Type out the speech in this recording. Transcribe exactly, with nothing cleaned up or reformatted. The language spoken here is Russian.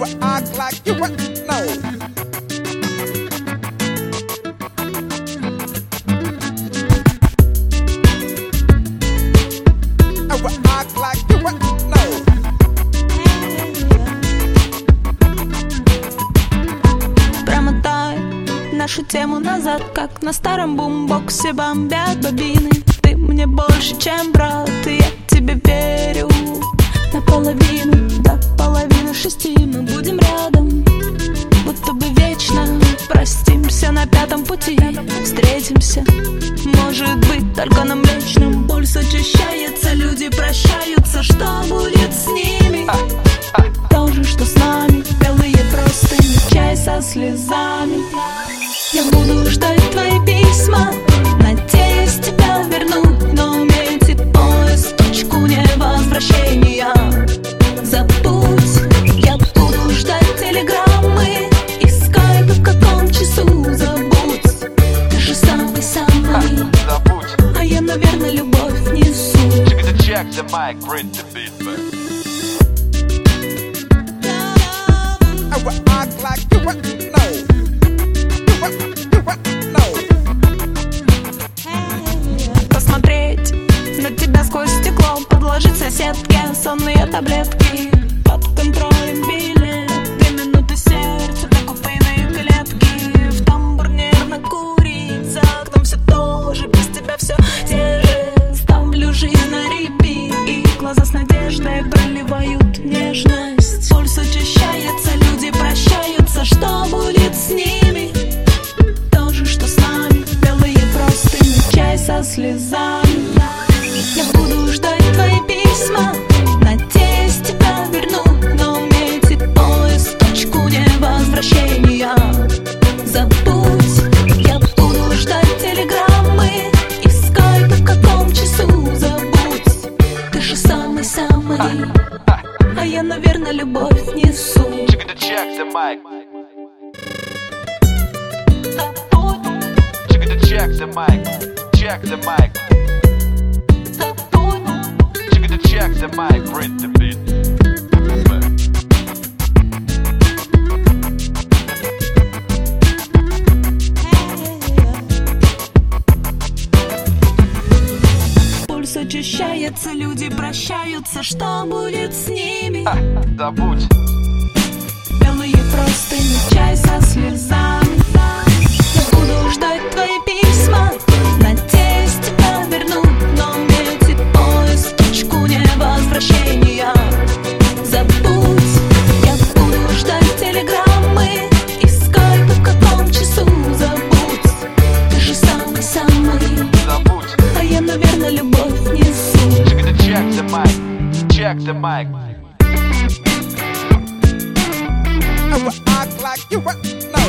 would act like you wouldn't know. I would act like you wouldn't know. Промотай нашу тему назад, как на старом бумбоксе бомбят бобины. Ты мне больше, чем брат, и я тебе верю. Наполовину, до половины шести мы будем рядом, будто бы вечно. Простимся на пятом пути, встретимся, может быть, только на Млечном. Пульс очищается, люди прощаются, что будет с ними? То же, что с нами, белые простыни, чай со слезами. Я буду ждать твои письма, надеюсь тебя вернуть, но умейте поезд, точку невозвращения. Забудь, я буду ждать телеграммы и скайпы, в каком часу. Забудь, ты же самый-самый, а я, наверное, любовь несу. I would act like you wouldn't know. You wouldn't, you wouldn't know. Посмотреть на тебя сквозь стекло, подложить соседке сонные таблетки. Под контролем билет, две минуты сердца до купейной клетки. В тамбур нервно курить, за окном все тоже, без тебя все те же. Ставлю жизнь на репит, и глаза с надеждой проливают нежность. Пульс очищается, люди прощаются, что будет с ними? То же, что с нами, белые простыни, чай со слезами. Я буду ждать твои письма, надеюсь тебя вернуть, но умейте поезд, точку невозвращения. Забудь, я буду ждать телеграммы и скайпы, в каком часу. Забудь, ты же самый-самый, а я, наверное, любовь несу. Check the mic. Check the mic. Check the mic. Check the mic. Print the beat. Пульс очищается, люди прощаются, что будет с ними? Забудь. Белые простыни, чай со слезами. Я буду ждать твои письма, надеюсь тебя вернуть, но умейте поезд, точку невозвращения. Забудь, я буду ждать телеграммы и скайпы, в каком часу. Забудь, ты же самый-самый, а я, наверное, любовь несу. Check the mic. Check the mic. I would act like you wouldn't know.